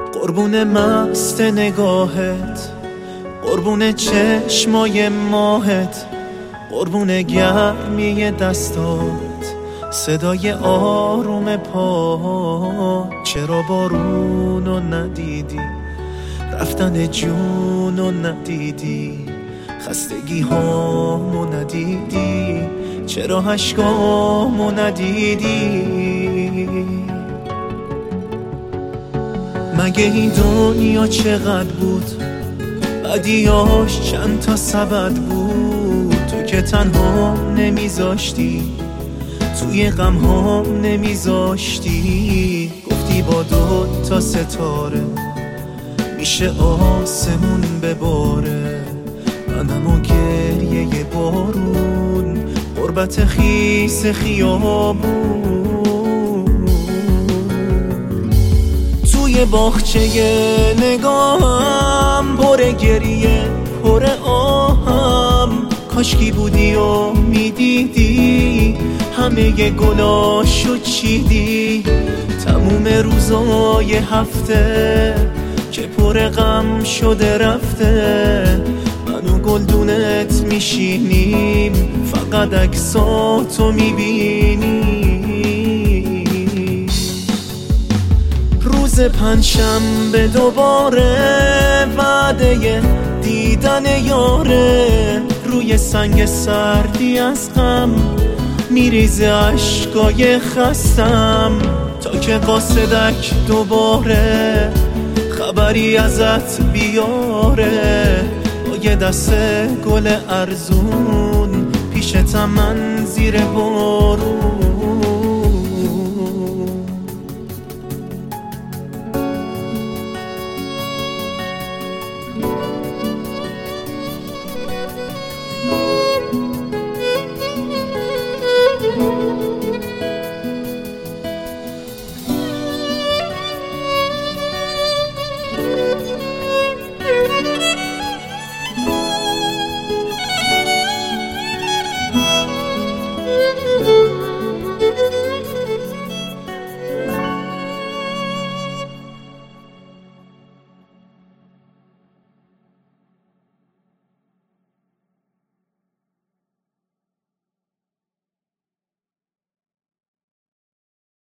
قربون مست نگاهت، قربون چشمای ماهت، قربون گرمی دستات، صدای آروم پا. چرا بارونو ندیدی، رفتن جونو ندیدی، خستگی هامو ندیدی، چرا اشکامو ندیدی؟ مگه این دنیا چقدر بود، بدیاش چند تا سبد بود. تو که تنها نمیذاشتی، توی غم ها نمیذاشتی. گفتی با 2 تا ستاره میشه آسمون بباره. منم و گریه بارون، غربت خیس خیابون. توی باغچه نگاهم پر گریه پر آهم. کاشکی بودی و میدیدی همه گلاشو چیدی. تموم روزای هفته که پر غم شده رفته. من و گلدونت میشینیم فقط عکساتو میبینیم. روز پنجشنبه دوباره وعده دیدن یاره. روی سنگ سردی از غم میریزه اشکای خستم. تا که قاصدک دوباره خبری ازت بیاره. با یه دست گل ارزون پیشتم من زیر بارون.